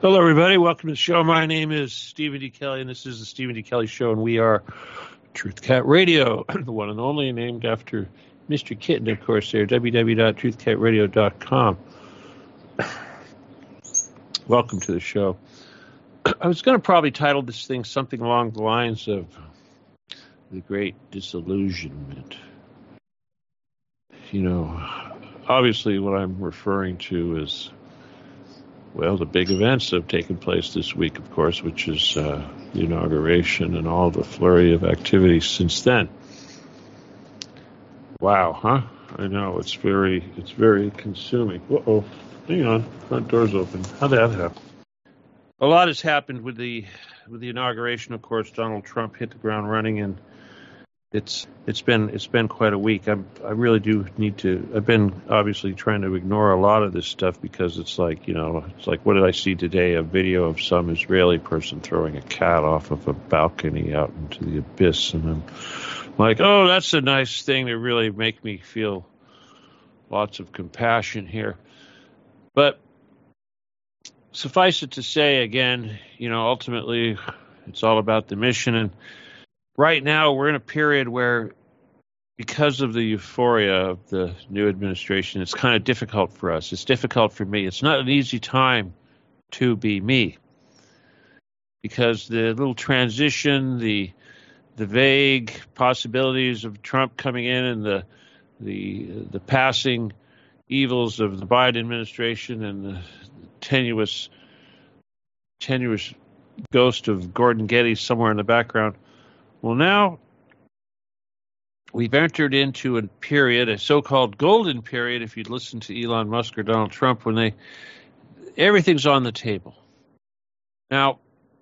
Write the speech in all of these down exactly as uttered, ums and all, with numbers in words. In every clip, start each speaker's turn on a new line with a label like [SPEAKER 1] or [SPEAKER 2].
[SPEAKER 1] Hello, everybody. Welcome to the show. My name is Stephen D. Kelly, and this is the Stephen D. Kelly Show, and we are Truth Cat Radio, the one and only, named after Mister Kitten, of course, there, w w w dot truth cat radio dot com. Welcome to the show. I was going to probably title this thing something along the lines of The Great Disillusionment. You know, obviously what I'm referring to is, well, the big events that have taken place this week, of course, which is uh, the inauguration and all the flurry of activities since then. Wow, huh? I know, it's very it's very consuming. Uh-oh, hang on, front door's open. How'd that happen? A lot has happened with the with the inauguration, of course. Donald Trump hit the ground running, and It's it's been it's been quite a week. I'm I really do need to. I've been obviously trying to ignore a lot of this stuff because it's like you know it's like, what did I see today? A video of some Israeli person throwing a cat off of a balcony out into the abyss, and I'm like, oh, that's a nice thing to really make me feel lots of compassion here. But suffice it to say, again, you know, ultimately, it's all about the mission. And right now, we're in a period where, because of the euphoria of the new administration, it's kind of difficult for us. It's difficult for me. It's not an easy time to be me, because the little transition, the the vague possibilities of Trump coming in, and the the the passing evils of the Biden administration, and the tenuous tenuous ghost of Gordon Getty somewhere in the background. Well, now we've entered into a period, a so-called golden period, if you'd listen to Elon Musk or Donald Trump, when they everything's on the table. Now,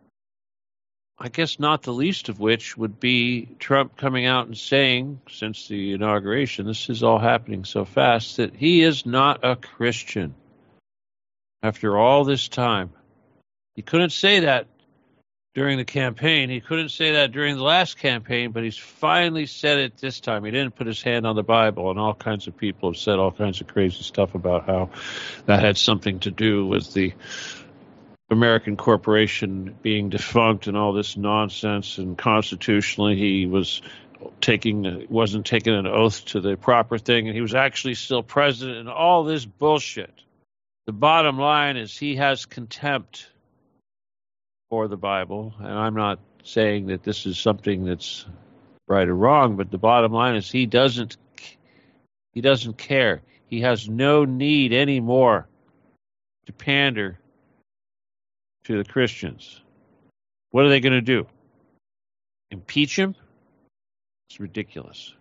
[SPEAKER 1] I guess not the least of which would be Trump coming out and saying, since the inauguration, this is all happening so fast, that he is not a Christian after all this time. He couldn't say that during the campaign. He couldn't say that during the last campaign, but he's finally said it this time. He didn't put his hand on the Bible, and all kinds of people have said all kinds of crazy stuff about how that had something to do with the American corporation being defunct and all this nonsense, and constitutionally he was taking wasn't taking an oath to the proper thing, and he was actually still president, and all this bullshit. The bottom line is he has contempt for the Bible, and I'm not saying that this is something that's right or wrong, but the bottom line is he doesn't he doesn't care. He has no need anymore to pander to the Christians. What are they going to do? Impeach him? It's ridiculous.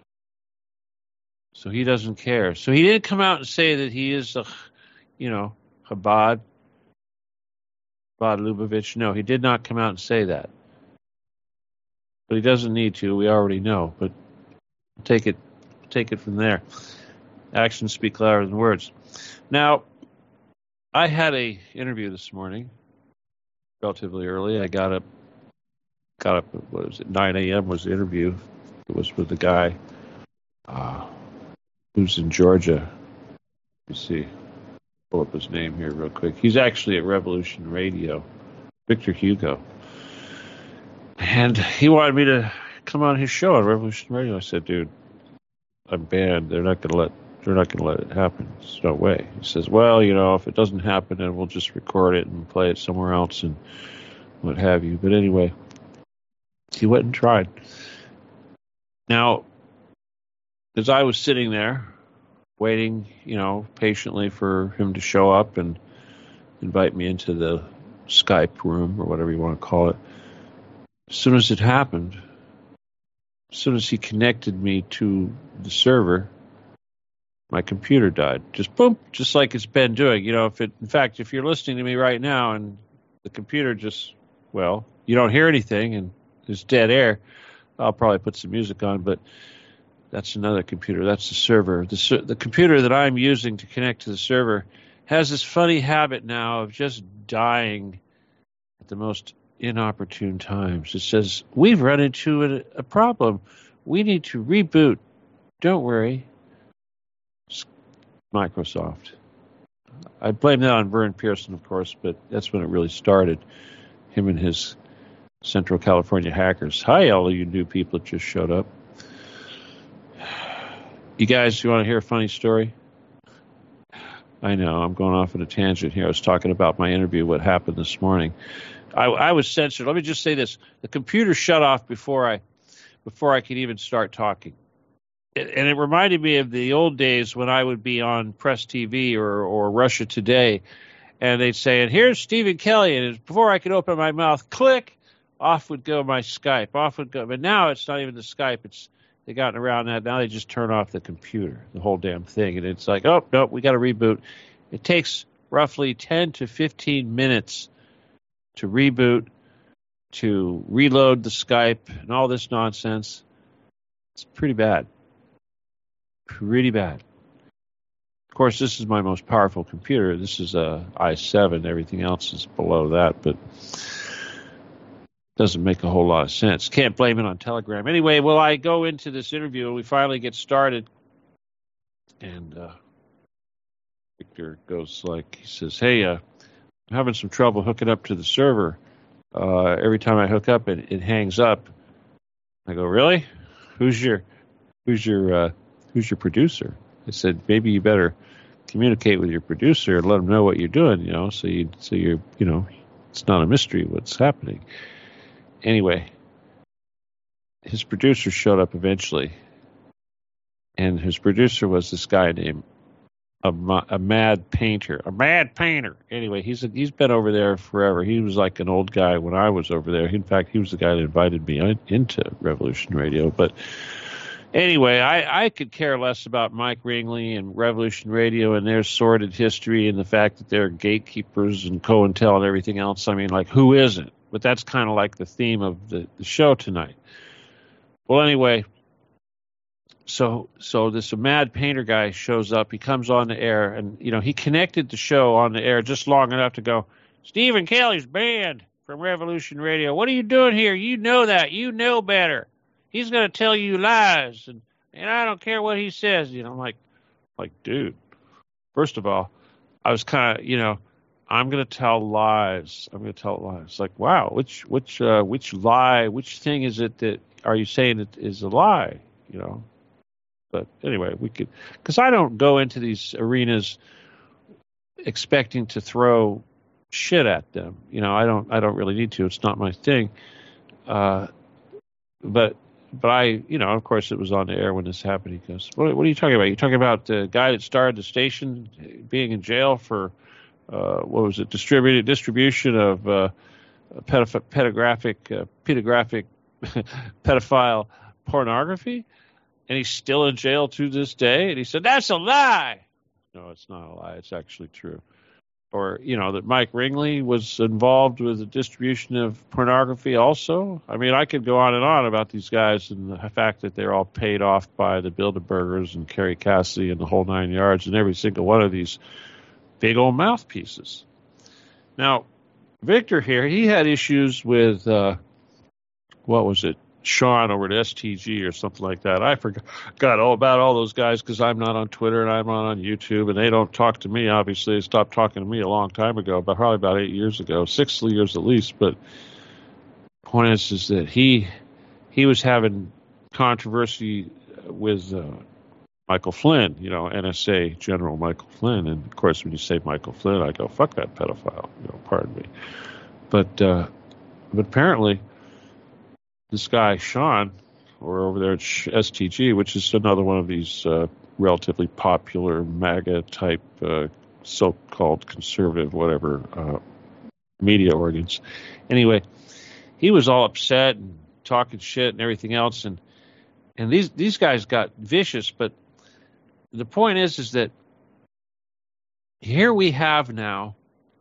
[SPEAKER 1] So he doesn't care. So he didn't come out and say that he is a, you know, Chabad, Chabad Lubavitch. No, he did not come out and say that. But he doesn't need to. We already know. But take it, take it from there. Actions speak louder than words. Now, I had a interview this morning, relatively early. I got up, got up. What was it? nine a.m. was the interview. It was with the guy uh, who's in Georgia. Let's see. Pull up his name here real quick. He's actually at Revolution Radio, Victor Hugo. And he wanted me to come on his show on Revolution Radio. I said, dude, I'm banned. They're not going to let they're not going to let it happen. There's no way. He says, well, you know, if it doesn't happen, then we'll just record it and play it somewhere else and what have you. But anyway, he went and tried. Now, as I was sitting there waiting, you know, patiently for him to show up and invite me into the Skype room or whatever you want to call it, as soon as it happened, as soon as he connected me to the server, my computer died. Just boom, just like it's been doing. You know, if it, in fact, if you're listening to me right now and the computer just, well, you don't hear anything and there's dead air, I'll probably put some music on, but that's another computer. That's the server. The, the computer that I'm using to connect to the server has this funny habit now of just dying at the most inopportune times. It says, we've run into a, a problem. We need to reboot. Don't worry. Microsoft. I blame that on Vern Pearson, of course, but that's when it really started. Him and his Central California hackers. Hi, all of you new people that just showed up. You guys, you want to hear a funny story? I know, I'm going off on a tangent here. I was talking about my interview, what happened this morning. I, I was censored. Let me just say this. The computer shut off before I before I could even start talking. It, and it reminded me of the old days when I would be on Press T V or, or Russia Today, and they'd say, and here's Stephen Kelly, and before I could open my mouth, click, off would go my Skype. Off would go. But now it's not even the Skype. It's They gotten around that. Now they just turn off the computer, the whole damn thing. And it's like, oh, nope, we got to reboot. It takes roughly ten to fifteen minutes to reboot, to reload the Skype, and all this nonsense. It's pretty bad. Pretty bad. Of course, this is my most powerful computer. This is a i seven. Everything else is below that, but doesn't make a whole lot of sense. Can't blame it on Telegram. Anyway, well, I go into this interview, and we finally get started, and uh, Victor goes like, he says, hey, uh, I'm having some trouble hooking up to the server. Uh, every time I hook up, it, it hangs up. I go, really? Who's your, who's your, uh, who's your producer? I said, maybe you better communicate with your producer and let them know what you're doing, you know, so you, so you're, you know, it's not a mystery what's happening. Anyway, his producer showed up eventually, and his producer was this guy named a, a Mad Painter, a Mad Painter. Anyway, he's a, he's been over there forever. He was like an old guy when I was over there. In fact, he was the guy that invited me into Revolution Radio. But anyway, I, I could care less about Mike Ringley and Revolution Radio and their sordid history and the fact that they're gatekeepers and COINTEL and everything else. I mean, like, who isn't? But that's kind of like the theme of the, the show tonight. Well, anyway, so so this Mad Painter guy shows up. He comes on the air, and, you know, he connected the show on the air just long enough to go, Stephen Kelly's banned from Revolution Radio. What are you doing here? You know that. You know better. He's going to tell you lies, and, and I don't care what he says. You know, I'm like, like, dude, first of all, I was kind of, you know, I'm going to tell lies. I'm going to tell lies. Like, wow, which which uh, which lie, which thing is it that are you saying it is a lie? You know. But anyway, we could, because I don't go into these arenas expecting to throw shit at them. You know, I don't. I don't really need to. It's not my thing. Uh, but but I, you know, of course, it was on the air when this happened. He goes, "What, what are you talking about? You're talking about the guy that started the station being in jail for." Uh, what was it? Distributed distribution of uh, pedoph- pedographic, uh, pedographic, pedophile pornography, and he's still in jail to this day. And he said, "That's a lie." No, it's not a lie. It's actually true. Or, you know, that Mike Ringley was involved with the distribution of pornography also. I mean, I could go on and on about these guys and the fact that they're all paid off by the Bilderbergers and Kerry Cassidy and the whole nine yards, and every single one of these big old mouthpieces. Now, Victor here, he had issues with, uh, what was it, Sean over at S T G or something like that. I forgot all about all those guys because I'm not on Twitter and I'm not on YouTube, and they don't talk to me, obviously. They stopped talking to me a long time ago, but probably about eight years ago, six years at least. But the point is, is that he, he was having controversy with uh, Michael Flynn, you know, N S A General Michael Flynn. And, of course, when you say Michael Flynn, I go, fuck that pedophile, you know, pardon me. But, uh, but apparently this guy, Sean, or over there at S T G, which is another one of these uh, relatively popular MAGA-type uh, so-called conservative, whatever, uh, media organs. Anyway, he was all upset and talking shit and everything else. And and these, these guys got vicious, but the point is, is that here we have now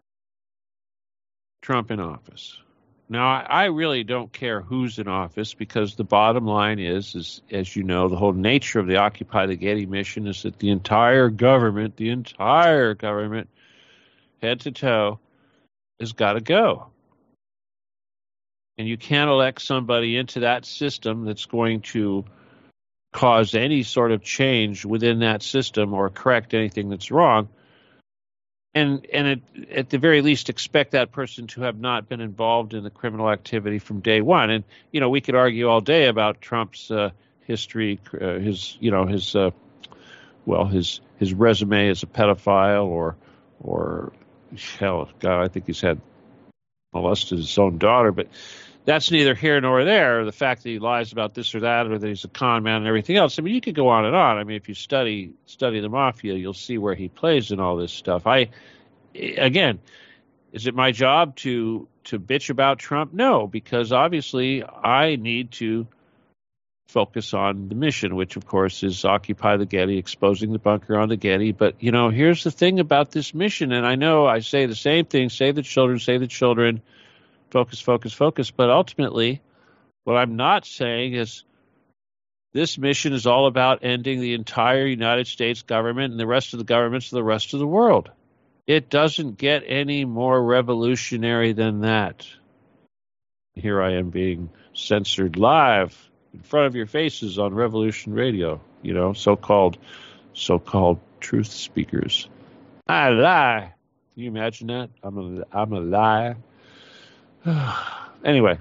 [SPEAKER 1] Trump in office. Now, I, I really don't care who's in office, because the bottom line is, is, as you know, the whole nature of the Occupy the Getty mission is that the entire government, the entire government, head to toe, has got to go. And you can't elect somebody into that system that's going to cause any sort of change within that system or correct anything that's wrong and and it, at the very least expect that person to have not been involved in the criminal activity from day one. And you know, we could argue all day about Trump's uh, history, uh, his you know his uh, well his his resume as a pedophile, or or hell, God, I think he's had molested his own daughter, but that's neither here nor there. The fact that he lies about this or that, or that he's a con man and everything else. I mean, you could go on and on. I mean, if you study study the mafia, you'll see where he plays in all this stuff. I, again, is it my job to to bitch about Trump? No, because obviously I need to focus on the mission, which of course is Occupy the Getty, exposing the bunker on the Getty. But you know, here's the thing about this mission, and I know I say the same thing: save the children, save the children. Focus, focus, focus. But ultimately, what I'm not saying is this mission is all about ending the entire United States government and the rest of the governments of the rest of the world. It doesn't get any more revolutionary than that. Here I am being censored live in front of your faces on Revolution Radio, you know, so-called, so-called truth speakers. I lie. Can you imagine that? I'm a, I'm a liar. Anyway,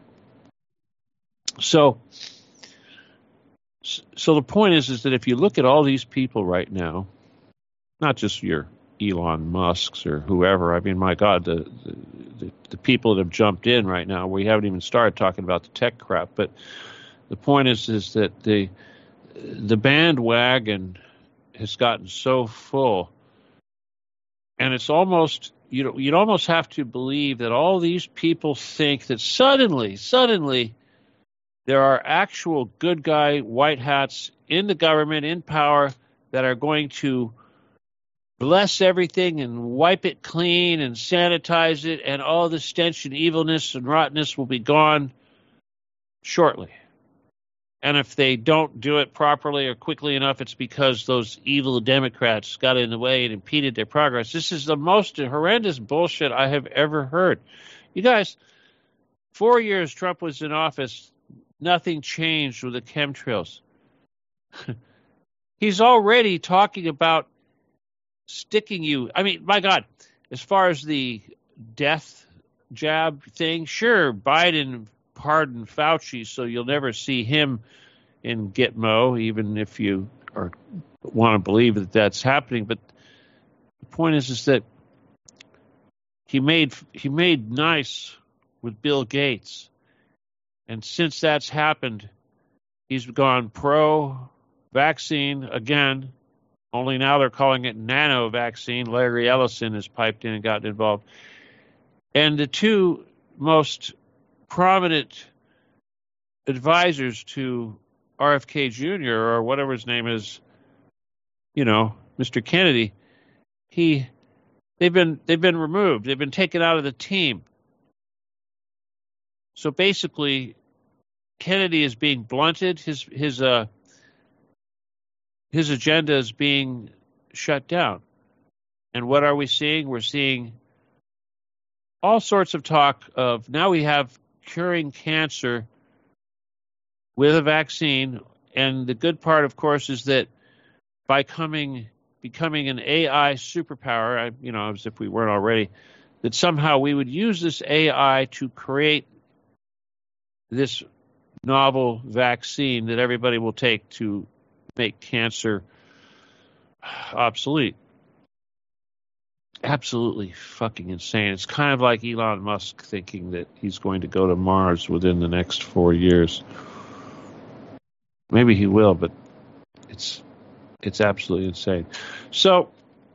[SPEAKER 1] so so the point is, is that if you look at all these people right now, not just your Elon Musks or whoever, I mean, my God, the, the the people that have jumped in right now, we haven't even started talking about the tech crap, but the point is, is that the the bandwagon has gotten so full, and it's almost, you know, you'd almost have to believe that all these people think that suddenly, suddenly, there are actual good guy white hats in the government, in power, that are going to bless everything and wipe it clean and sanitize it, and all the stench and evilness and rottenness will be gone shortly. And if they don't do it properly or quickly enough, it's because those evil Democrats got in the way and impeded their progress. This is the most horrendous bullshit I have ever heard. You guys, four years Trump was in office, nothing changed with the chemtrails. He's already talking about sticking you. I mean, my God, as far as the death jab thing, sure, Biden pardoned Fauci, so you'll never see him in Gitmo, even if you are, want to believe that that's happening. But the point is, is that he made he made nice with Bill Gates, and since that's happened, he's gone pro-vaccine again. Only now they're calling it nano vaccine. Larry Ellison has piped in and gotten involved, and the two most prominent advisors to R F K Junior or whatever his name is, you know, Mister Kennedy, he they've been they've been removed. They've been taken out of the team. So basically, Kennedy is being blunted. His his uh his agenda is being shut down. And what are we seeing? We're seeing all sorts of talk of, now we have curing cancer with a vaccine. And the good part, of course, is that by coming, becoming an A I superpower, I, you know, as if we weren't already, that somehow we would use this A I to create this novel vaccine that everybody will take to make cancer obsolete. Absolutely fucking insane. It's kind of like Elon Musk thinking that he's going to go to Mars within the next four years. Maybe he will, but it's it's absolutely insane. So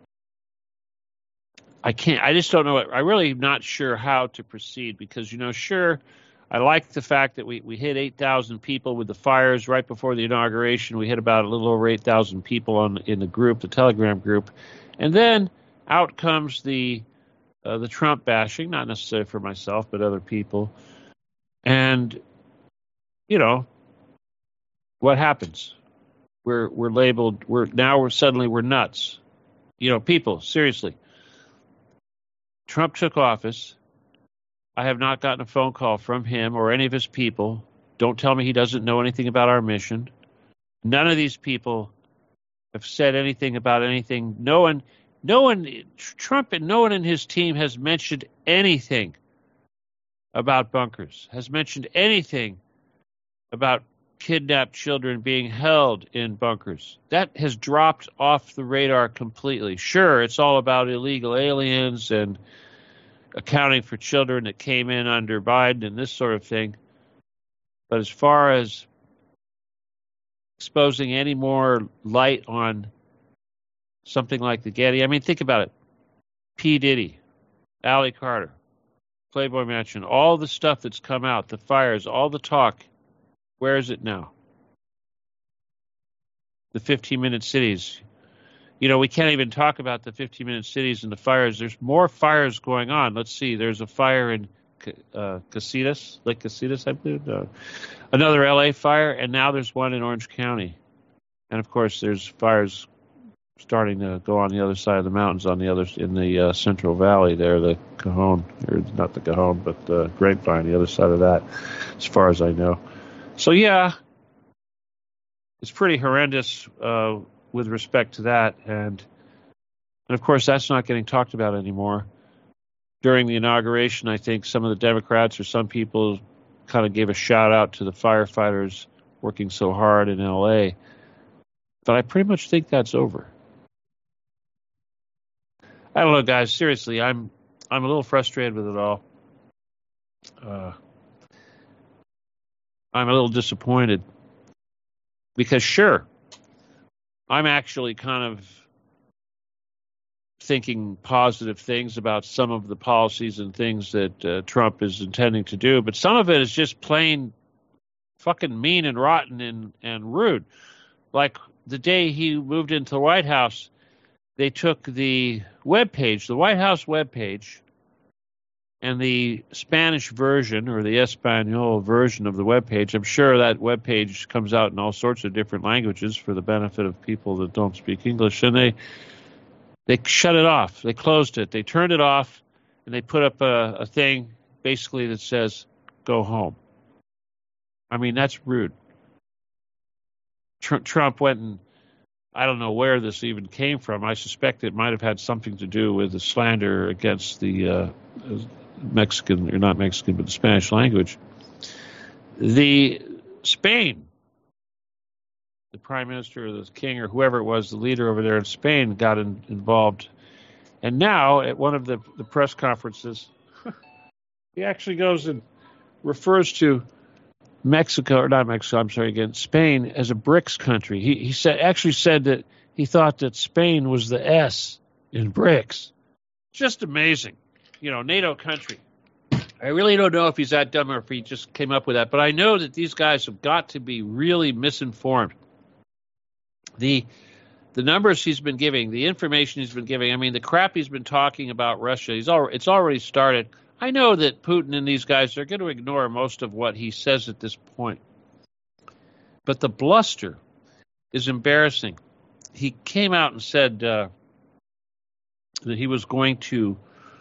[SPEAKER 1] I can't, I just don't know. I really am not sure how to proceed because, you know, sure, I like the fact that we, we hit eight thousand people with the fires right before the inauguration. We hit about a little over eight thousand people on in the group, the Telegram group. And then out comes the uh, the Trump bashing, not necessarily for myself, but other people. And, you know, what happens? We're we're labeled, we're now we're suddenly we're nuts. You know, people, seriously. Trump took office. I have not gotten a phone call from him or any of his people. Don't tell me he doesn't know anything about our mission. None of these people have said anything about anything. No one, No one, Trump and no one in his team has mentioned anything about bunkers, has mentioned anything about kidnapped children being held in bunkers. That has dropped off the radar completely. Sure, it's all about illegal aliens and accounting for children that came in under Biden and this sort of thing. But as far as exposing any more light on something like the Getty, I mean, think about it. P. Diddy, Allie Carter, Playboy Mansion, all the stuff that's come out, the fires, all the talk, where is it now? The fifteen-minute cities. You know, we can't even talk about the fifteen-minute cities and the fires. There's more fires going on. Let's see. There's a fire in uh, Casitas, Lake Casitas, I believe. Uh, another L A fire, and now there's one in Orange County. And, of course, there's fires starting to go on the other side of the mountains, on the other in the uh, Central Valley there, the Cajon, or not the Cajon, but the Grapevine, the other side of that, as far as I know. So, yeah, it's pretty horrendous uh, with respect to that. And, and, of course, that's not getting talked about anymore. During the inauguration, I think some of the Democrats or some people kind of gave a shout-out to the firefighters working so hard in L A. But I pretty much think that's over. I don't know, guys. Seriously, I'm I'm a little frustrated with it all. Uh, I'm a little disappointed because, sure, I'm actually kind of thinking positive things about some of the policies and things that uh, Trump is intending to do, but some of it is just plain fucking mean and rotten and, and rude. Like the day he moved into the White House, they took the webpage, the White House webpage, and the Spanish version or the Espanol version of the webpage. I'm sure that webpage comes out in all sorts of different languages for the benefit of people that don't speak English. And they they shut it off. They closed it. They turned it off, and they put up a, a thing basically that says, "Go home." I mean, that's rude. Tr- Trump went and I don't know where this even came from. I suspect it might have had something to do with the slander against the uh, Mexican, or not Mexican, but the Spanish language. The Spain, the prime minister or the king or whoever it was, the leader over there in Spain, got in, involved. And now at one of the, the press conferences, he actually goes and refers to Mexico, or not Mexico, I'm sorry, again, Spain as a BRICS country. He he said actually said that he thought that Spain was the S in BRICS. Just amazing. You know, NATO country. I really don't know if he's that dumb or if he just came up with that, but I know that these guys have got to be really misinformed. The the numbers he's been giving, the information he's been giving, I mean, the crap he's been talking about Russia, he's al- it's already started. I know that Putin and these guys are going to ignore most of what he says at this point. But the bluster is embarrassing. He came out and said uh, that he was going to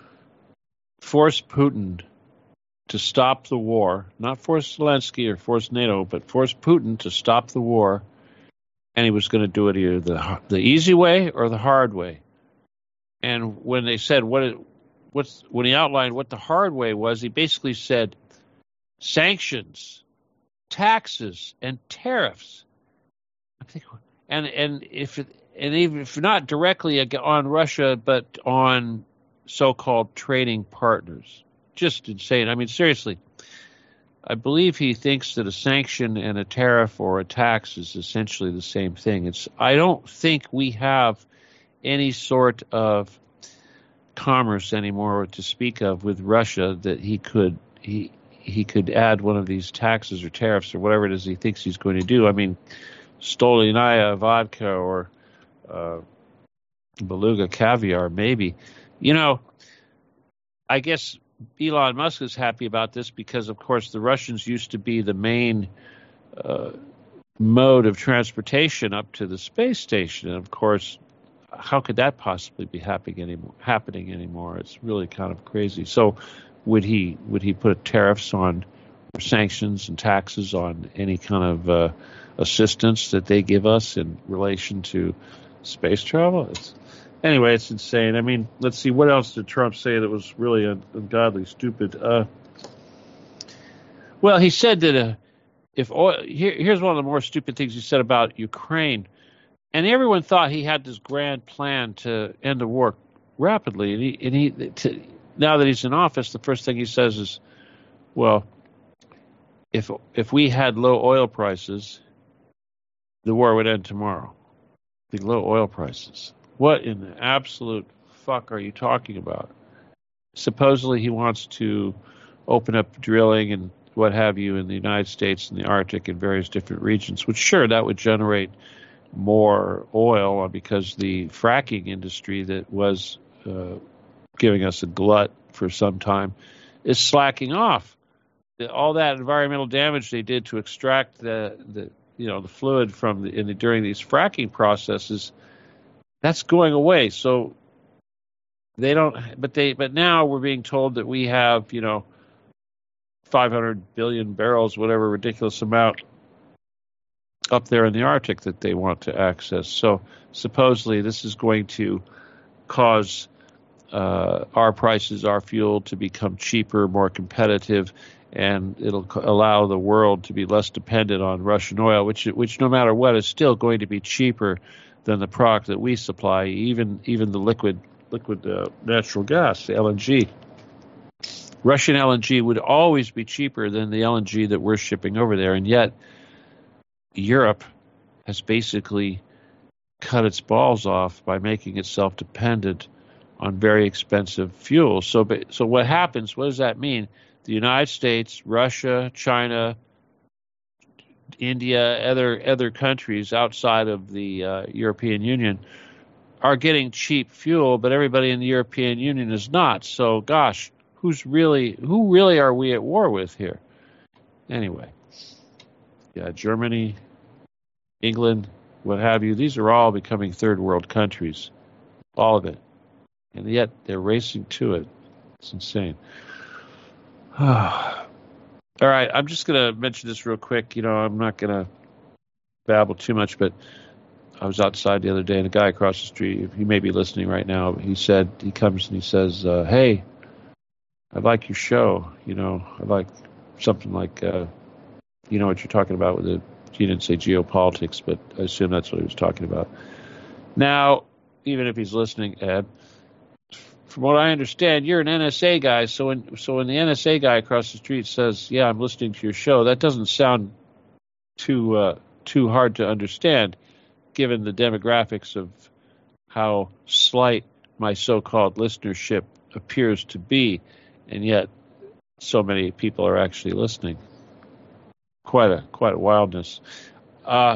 [SPEAKER 1] force Putin to stop the war, not force Zelensky or force NATO, but force Putin to stop the war, and he was going to do it either the, the easy way or the hard way. And when they said what it What's, when he outlined what the hard way was, he basically said sanctions, taxes, and tariffs. I think, and and if it, and even if not directly on Russia, but on so-called trading partners, just insane. I mean, seriously, I believe he thinks that a sanction and a tariff or a tax is essentially the same thing. It's I don't think we have any sort of commerce anymore to speak of with Russia that he could he he could add one of these taxes or tariffs or whatever it is he thinks he's going to do. I mean, Stolichnaya vodka or uh, Beluga caviar, maybe. You know, I guess Elon Musk is happy about this because, of course, the Russians used to be the main uh, mode of transportation up to the space station. And, of course, how could that possibly be happening anymore? Happening anymore? It's really kind of crazy. So, would he would he put tariffs on, or sanctions and taxes on any kind of uh, assistance that they give us in relation to space travel? It's Anyway, it's insane. I mean, let's see, what else did Trump say that was really un- ungodly stupid? Uh, well, he said that uh, if oil, here, here's one of the more stupid things he said about Ukraine. And everyone thought he had this grand plan to end the war rapidly. And he, and he to, now that he's in office, the first thing he says is, well, if if we had low oil prices, the war would end tomorrow. The low oil prices. What in the absolute fuck are you talking about? Supposedly he wants to open up drilling and what have you in the United States and the Arctic and various different regions, which sure, that would generate more oil because the fracking industry that was uh, giving us a glut for some time is slacking off. All that environmental damage they did to extract the, the you know the fluid from the, in the during these fracking processes, that's going away. So they don't, but they, but now we're being told that we have, you know, five hundred billion barrels, whatever ridiculous amount, up there in the Arctic that they want to access. So supposedly this is going to cause uh, our prices, our fuel to become cheaper, more competitive, and it'll allow the world to be less dependent on Russian oil, which, which no matter what is still going to be cheaper than the product that we supply, even even the liquid liquid uh, natural gas, the L N G. Russian L N G would always be cheaper than the L N G that we're shipping over there, and yet Europe has basically cut its balls off by making itself dependent on very expensive fuel. So, so what happens? What does that mean? The United States, Russia, China, India, other other countries outside of the uh, European Union are getting cheap fuel, but everybody in the European Union is not. So, gosh, who's really who really are we at war with here? Anyway, yeah, Germany, England, what have you, these are all becoming third world countries, all of it. And yet they're racing to it. It's insane. All right, I'm just going to mention this real quick. You know, I'm not going to babble too much, but I was outside the other day, and a guy across the street, he may be listening right now, he said, he comes and he says, uh, hey, I like your show. You know, I like something like, uh, you know what you're talking about with the, he didn't say geopolitics, but I assume that's what he was talking about. Now, even if he's listening, Ed, from what I understand, you're an N S A guy. So when so when the N S A guy across the street says, "Yeah, I'm listening to your show," that doesn't sound too uh, too hard to understand, given the demographics of how slight my so-called listenership appears to be, and yet so many people are actually listening. Quite a quite a wildness. Uh,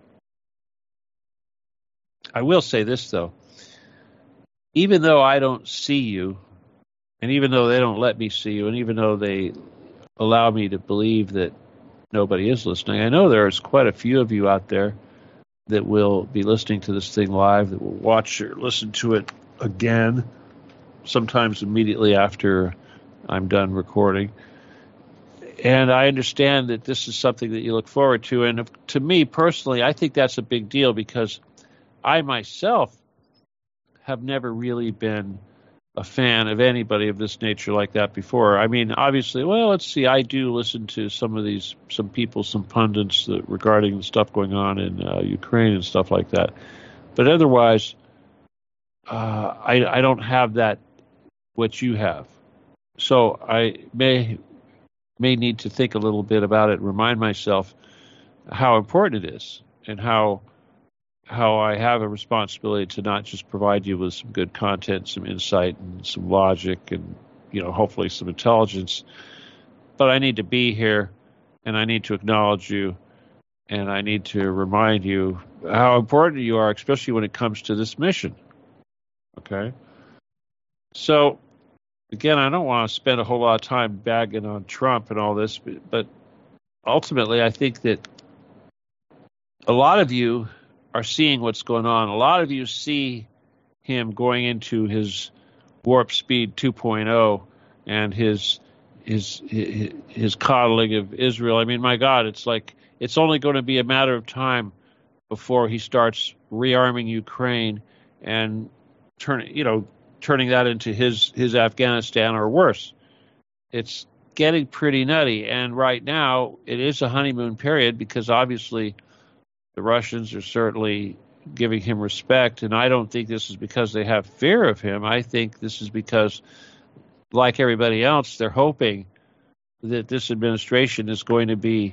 [SPEAKER 1] I will say this though. Even though I don't see you, and even though they don't let me see you, and even though they allow me to believe that nobody is listening, I know there's quite a few of you out there that will be listening to this thing live, that will watch or listen to it again, sometimes immediately after I'm done recording. And I understand that this is something that you look forward to. And if, to me personally, I think that's a big deal because I myself have never really been a fan of anybody of this nature like that before. I mean, obviously, well, let's see, I do listen to some of these, some people, some pundits that, regarding the stuff going on in uh, Ukraine and stuff like that. But otherwise, uh, I, I don't have that, what you have. So I may may need to think a little bit about it, remind myself how important it is and how how I have a responsibility to not just provide you with some good content, some insight, and some logic, and, you know, hopefully some intelligence, but I need to be here, and I need to acknowledge you, and I need to remind you how important you are, especially when it comes to this mission. Okay? So, again, I don't want to spend a whole lot of time bagging on Trump and all this, but ultimately I think that a lot of you are seeing what's going on. A lot of you see him going into his warp speed two point oh and his his his, his coddling of Israel. I mean, my God, it's like it's only going to be a matter of time before he starts rearming Ukraine and turning, you know, turning that into his his Afghanistan or worse. It's getting pretty nutty, and right now it is a honeymoon period because obviously the Russians are certainly giving him respect, and I don't think this is because they have fear of him. I think this is because, like everybody else, they're hoping that this administration is going to be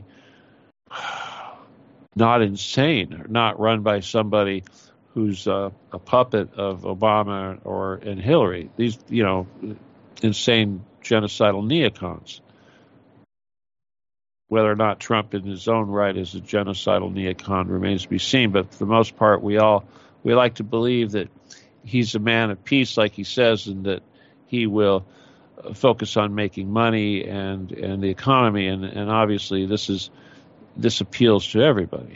[SPEAKER 1] not insane, or not run by somebody who's uh, a puppet of Obama or and Hillary. These, you know, insane genocidal neocons. Whether or not Trump in his own right is a genocidal neocon remains to be seen, but for the most part, we all we like to believe that he's a man of peace, like he says, and that he will focus on making money and, and the economy, and, and obviously this is this appeals to everybody.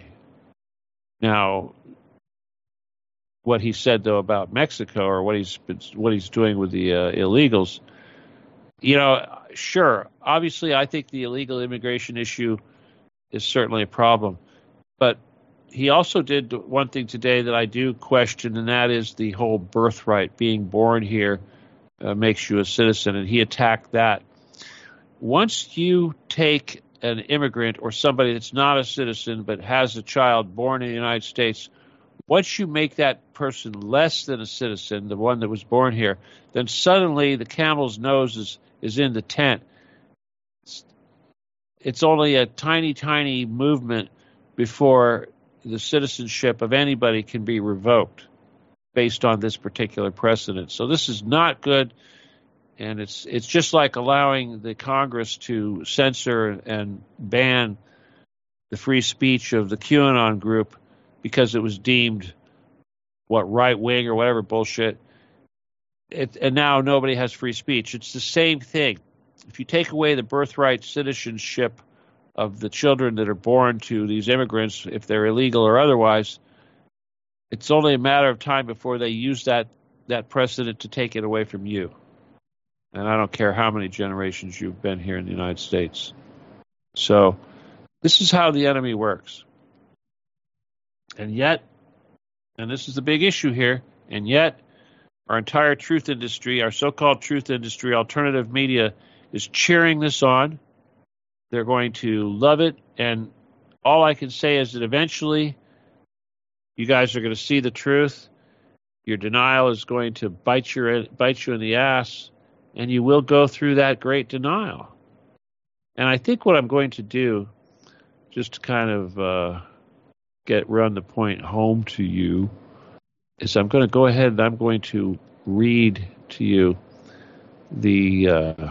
[SPEAKER 1] Now, what he said though about Mexico, or what he's what he's doing with the uh, illegals, you know, sure, obviously I think the illegal immigration issue is certainly a problem, but he also did one thing today that I do question, and that is the whole birthright. Being born here uh, makes you a citizen, and he attacked that. Once you take an immigrant or somebody that's not a citizen but has a child born in the United States, once you make that person less than a citizen, the one that was born here, then suddenly the camel's nose is, is in the tent. It's, it's only a tiny, tiny movement before the citizenship of anybody can be revoked based on this particular precedent. So this is not good, and it's it's just like allowing the Congress to censor and ban the free speech of the QAnon group because it was deemed, what, right-wing or whatever bullshit. It, and now nobody has free speech. It's the same thing. If you take away the birthright citizenship of the children that are born to these immigrants, if they're illegal or otherwise, it's only a matter of time before they use that, that precedent to take it away from you. And I don't care how many generations you've been here in the United States. So this is how the enemy works. And yet, and this is the big issue here, and yet our entire truth industry, our so-called truth industry, alternative media, is cheering this on. They're going to love it, and all I can say is that eventually you guys are going to see the truth. Your denial is going to bite your bite you in the ass, and you will go through that great denial. And I think what I'm going to do, just to kind of uh, get run the point home to you, is I'm going to go ahead and I'm going to read to you the uh,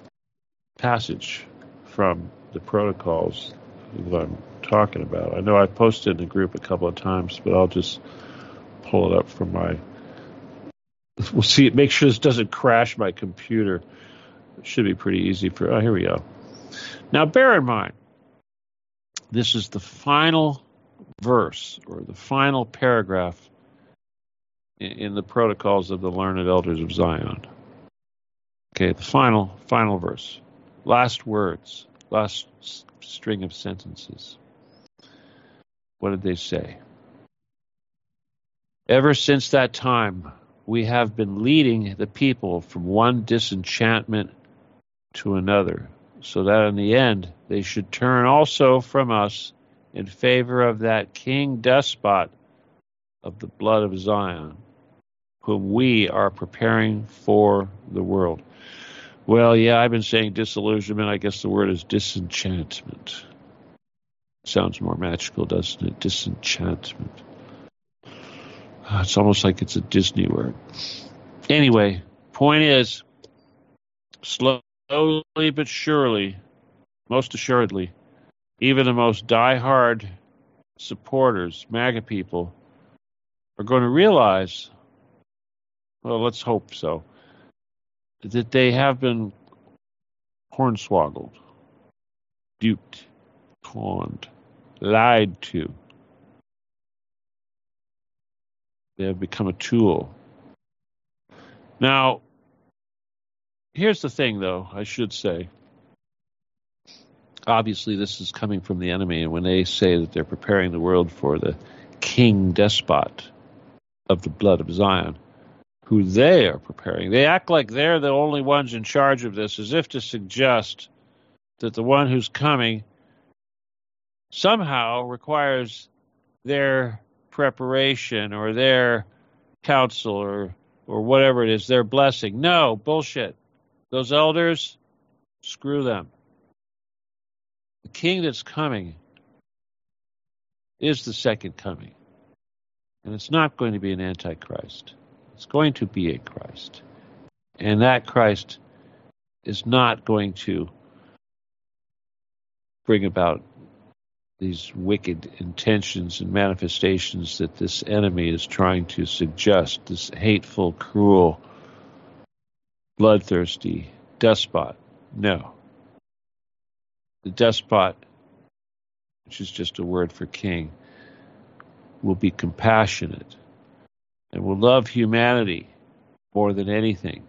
[SPEAKER 1] passage from the protocols that I'm talking about. I know I posted in the group a couple of times, but I'll just pull it up from my... We'll see. Make sure this doesn't crash my computer. It should be pretty easy for... Oh, here we go. Now, bear in mind, this is the final verse or the final paragraph in, in the protocols of the Learned Elders of Zion. Okay, the final, final verse. Last words. Last s- string of sentences. What did they say? Ever since that time, we have been leading the people from one disenchantment to another, so that in the end they should turn also from us in favor of that king despot of the blood of Zion, whom we are preparing for the world. Well, yeah, I've been saying disillusionment. I guess the word is disenchantment. Sounds more magical, doesn't it? Disenchantment. Uh, it's almost like it's a Disney word. Anyway, point is, slowly but surely, most assuredly, even the most diehard supporters, MAGA people, are going to realize, well, let's hope so, that they have been hornswoggled, duped, conned, lied to. They have become a tool. Now, here's the thing, though, I should say. Obviously, this is coming from the enemy, and when they say that they're preparing the world for the king despot of the blood of Zion, who they are preparing. They act like they're the only ones in charge of this, as if to suggest that the one who's coming somehow requires their preparation or their counsel or or whatever it is, their blessing. No, bullshit. Those elders, screw them. The king that's coming is the second coming. And it's not going to be an antichrist. It's going to be a Christ. And that Christ is not going to bring about these wicked intentions and manifestations that this enemy is trying to suggest, this hateful, cruel, bloodthirsty despot. No. The despot, which is just a word for king, will be compassionate and will love humanity more than anything,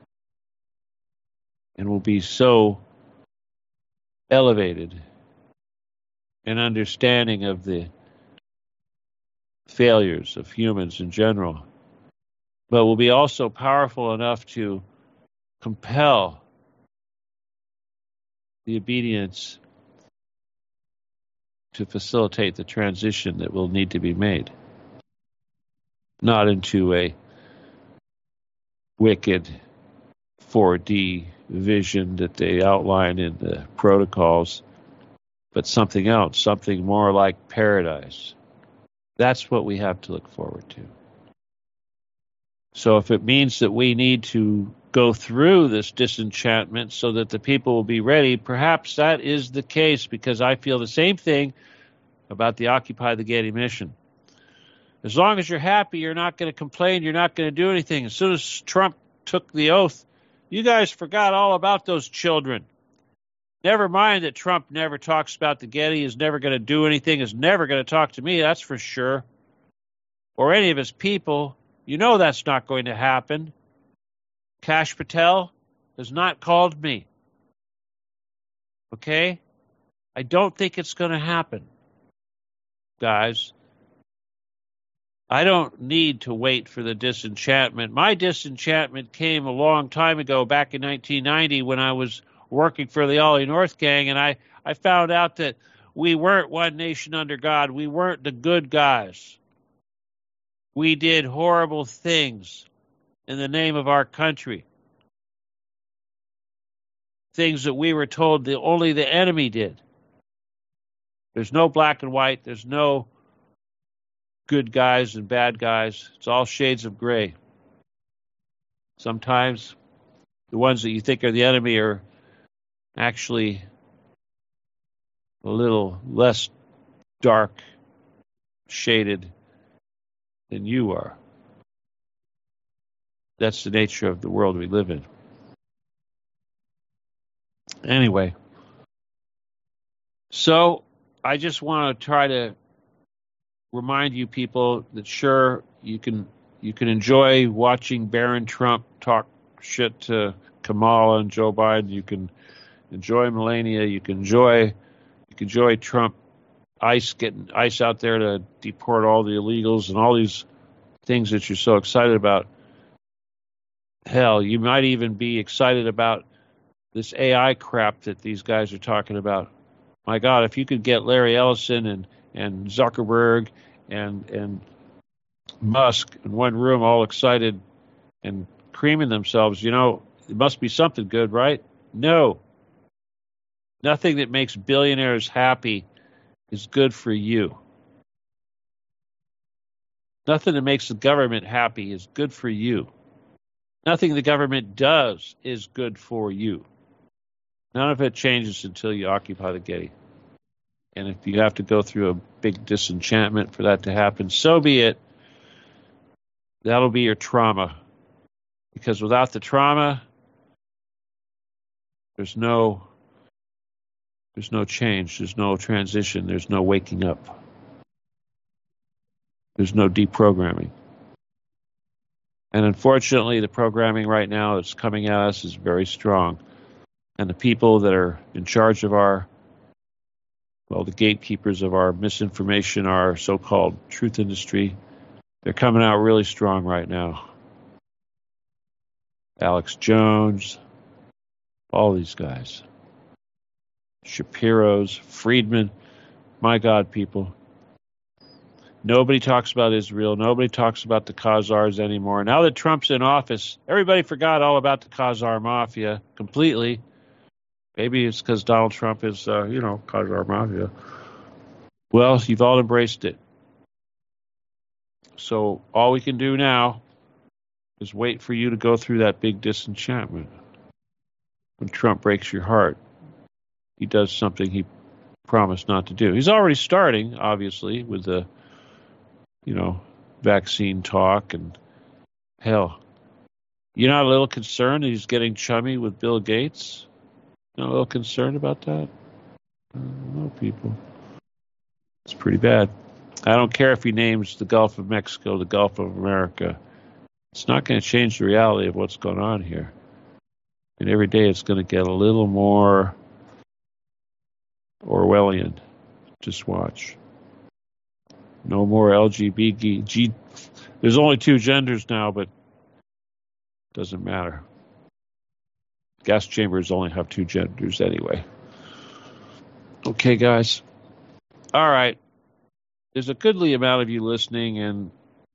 [SPEAKER 1] and will be so elevated and understanding of the failures of humans in general, but will be also powerful enough to compel the obedience to facilitate the transition that will need to be made, not into a wicked four D vision that they outline in the protocols, but something else, something more like paradise. That's what we have to look forward to. So if it means that we need to go through this disenchantment so that the people will be ready, perhaps that is the case, because I feel the same thing about the Occupy the Getty mission. As long as you're happy, you're not going to complain, you're not going to do anything. As soon as Trump took the oath, you guys forgot all about those children. Never mind that Trump never talks about the Getty, is never going to do anything, is never going to talk to me, that's for sure. Or any of his people. You know that's not going to happen. Kash Patel has not called me. Okay? I don't think it's going to happen, guys. I don't need to wait for the disenchantment. My disenchantment came a long time ago, back in nineteen ninety, when I was working for the Ollie North Gang, and I, I found out that we weren't one nation under God. We weren't the good guys. We did horrible things in the name of our country. Things that we were told that only the enemy did. There's no black and white. There's no good guys and bad guys. It's all shades of gray. Sometimes the ones that you think are the enemy are actually a little less dark shaded than you are. That's the nature of the world we live in. Anyway, so I just want to try to remind you people that sure, you can you can enjoy watching Barron Trump talk shit to Kamala and Joe Biden. You can enjoy Melania. You can enjoy you can enjoy Trump ICE getting ICE out there to deport all the illegals and all these things that you're so excited about. Hell, you might even be excited about this A I crap that these guys are talking about. My God, if you could get Larry Ellison and, and Zuckerberg and and Musk in one room all excited and creaming themselves, you know, it must be something good, right? No. Nothing that makes billionaires happy is good for you. Nothing that makes the government happy is good for you. Nothing the government does is good for you. None of it changes until you occupy the Getty. And if you have to go through a big disenchantment for that to happen, so be it. That'll be your trauma. Because without the trauma, there's no there's no change, there's no transition, there's no waking up. There's no deprogramming. And unfortunately, the programming right now that's coming at us is very strong. And the people that are in charge of our, well, the gatekeepers of our misinformation, our so-called truth industry, they're coming out really strong right now. Alex Jones, all these guys. Shapiro's, Friedman. My God, people. Nobody talks about Israel. Nobody talks about the Khazars anymore. Now that Trump's in office, everybody forgot all about the Khazar Mafia completely. Maybe it's because Donald Trump is, uh, you know, Khazar Mafia. Well, you've all embraced it. So all we can do now is wait for you to go through that big disenchantment. When Trump breaks your heart, he does something he promised not to do. He's already starting, obviously, with the you know, vaccine talk, and hell, you're not a little concerned that he's getting chummy with Bill Gates? Not a little concerned about that? I don't know, people. It's pretty bad. I don't care if he names the Gulf of Mexico the Gulf of America. It's not going to change the reality of what's going on here. And every day it's going to get a little more Orwellian. Just watch. No more L G B T G. There's only two genders now, but it doesn't matter. Gas chambers only have two genders anyway. Okay, guys. All right. There's a goodly amount of you listening, and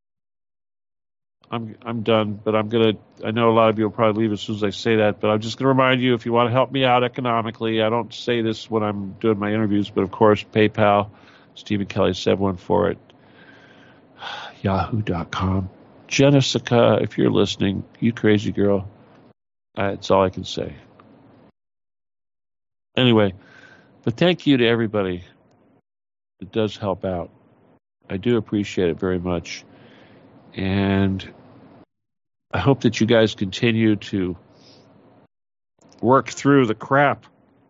[SPEAKER 1] I'm I'm done. But I'm gonna. I know a lot of you will probably leave as soon as I say that. But I'm just gonna remind you, if you want to help me out economically, I don't say this when I'm doing my interviews, but of course, PayPal. Stephen Kelly seven one four at yahoo dot com. Jessica, if you're listening, you crazy girl, uh, that's all I can say. Anyway, but thank you to everybody that does help out. I do appreciate it very much. And I hope that you guys continue to work through the crap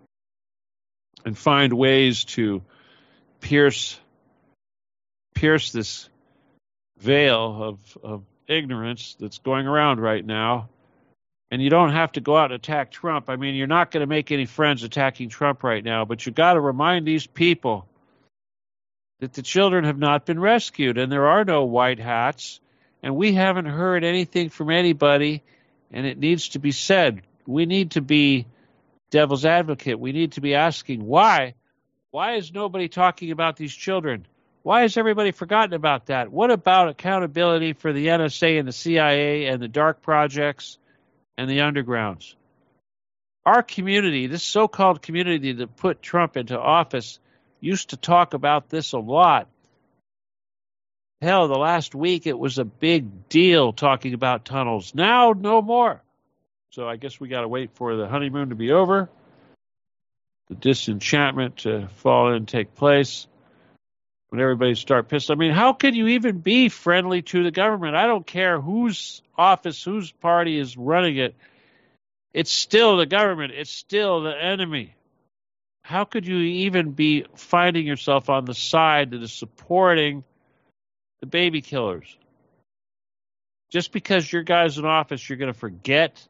[SPEAKER 1] and find ways to pierce pierce this veil of, of ignorance that's going around right now. And you don't have to go out and attack Trump. I mean, you're not going to make any friends attacking Trump right now, but you got to remind these people that the children have not been rescued and there are no white hats, and we haven't heard anything from anybody, and it needs to be said. We need to be devil's advocate. We need to be asking why. Why is nobody talking about these children? Why has everybody forgotten about that? What about accountability for the N S A and the C I A and the dark projects and the undergrounds? Our community, this so-called community that put Trump into office, used to talk about this a lot. Hell, the last week it was a big deal talking about tunnels. Now, no more. So I guess we got to wait for the honeymoon to be over, the disenchantment to fall in and take place, when everybody start pissed. I mean, how can you even be friendly to the government? I don't care whose office, whose party is running it. It's still the government. It's still the enemy. How could you even be finding yourself on the side that is supporting the baby killers? Just because your guy's in office, you're going to forget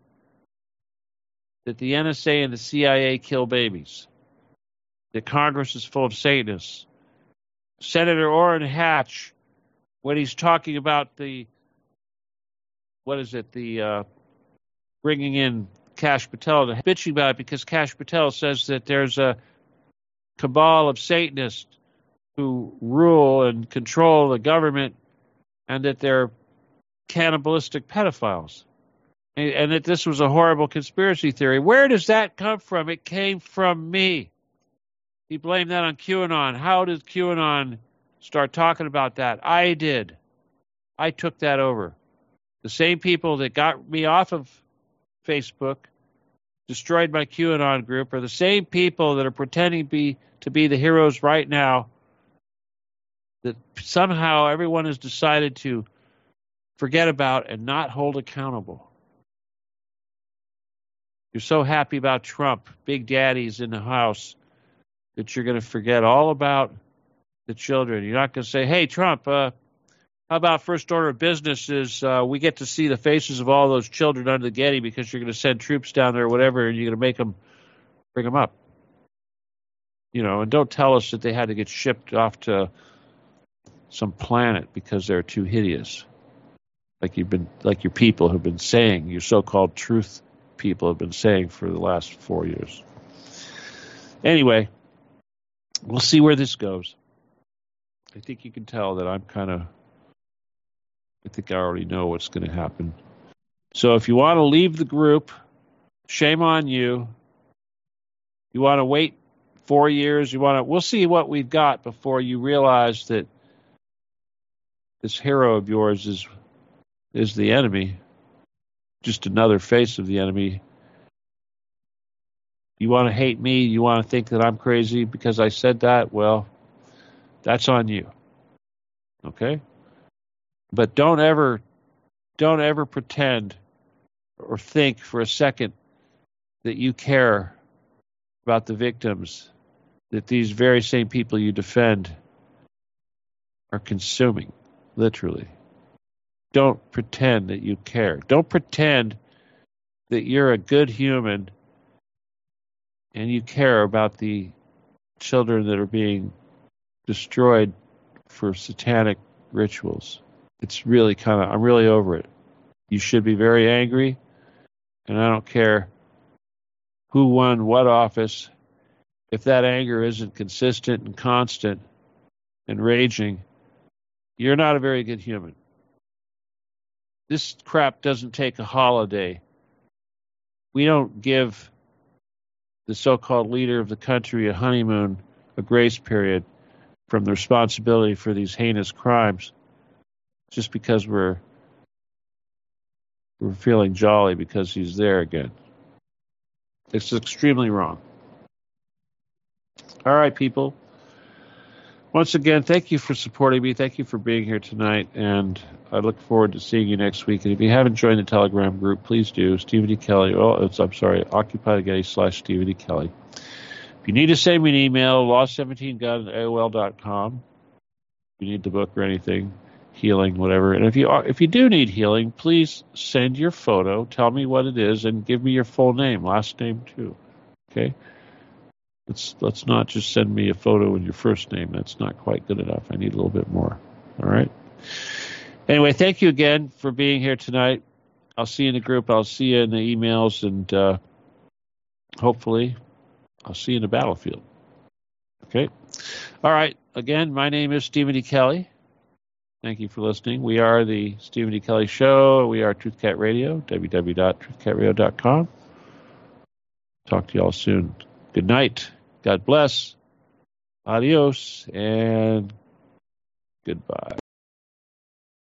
[SPEAKER 1] that the N S A and the C I A kill babies, that Congress is full of Satanists. Senator Orrin Hatch, when he's talking about the, what is it, the uh, bringing in Kash Patel, to bitching about it because Kash Patel says that there's a cabal of Satanists who rule and control the government and that they're cannibalistic pedophiles. And, and that this was a horrible conspiracy theory. Where does that come from? It came from me. He blamed that on QAnon. How did QAnon start talking about that? I did. I took that over. The same people that got me off of Facebook, destroyed my QAnon group, are the same people that are pretending to be, to be the heroes right now, that somehow everyone has decided to forget about and not hold accountable. You're so happy about Trump, Big Daddy's in the house, that you're going to forget all about the children. You're not going to say, hey, Trump, uh, how about first order of business is uh, we get to see the faces of all those children under the Getty because you're going to send troops down there or whatever, and you're going to make them, bring them up. You know, and don't tell us that they had to get shipped off to some planet because they're too hideous. like you've been, like your people have been saying, your so-called truth people have been saying for the last four years. Anyway, we'll see where this goes. I think you can tell that I'm kind of, I think I already know what's going to happen. So if you want to leave the group, shame on you. You want to wait four years, you want to, we'll see what we've got before you realize that this hero of yours is is the enemy, just another face of the enemy. You want to hate me, you want to think that I'm crazy because I said that, well, that's on you. Okay? But don't ever, don't ever pretend or think for a second that you care about the victims that these very same people you defend are consuming, literally. Don't pretend that you care. Don't pretend that you're a good human and you care about the children that are being destroyed for satanic rituals. It's really kind of, I'm really over it. You should be very angry, and I don't care who won what office. If that anger isn't consistent and constant and raging, you're not a very good human. This crap doesn't take a holiday. We don't give the so-called leader of the country a honeymoon, a grace period from the responsibility for these heinous crimes just because we're we're feeling jolly because he's there again. It's extremely wrong. All right, people. Once again, thank you for supporting me. Thank you for being here tonight, and I look forward to seeing you next week. And if you haven't joined the Telegram group, please do. Stephen D. Kelly. Oh, it's, I'm sorry, Occupy the Getty slash Stephen D. Kelly. If you need to send me an email, law seventeen gun at A O L dot com. If you need the book or anything, healing, whatever. And if you are, if you do need healing, please send your photo, tell me what it is, and give me your full name, last name too. Okay? Let's let's not just send me a photo and your first name. That's not quite good enough. I need a little bit more. All right? Anyway, thank you again for being here tonight. I'll see you in the group. I'll see you in the emails, and uh, hopefully I'll see you in the battlefield. Okay? All right. Again, my name is Stephen D. Kelly. Thank you for listening. We are the Stephen D. Kelly Show. We are Truth Cat Radio, w w w dot truth cat radio dot com. Talk to you all soon. Good night. God bless. Adios. And goodbye.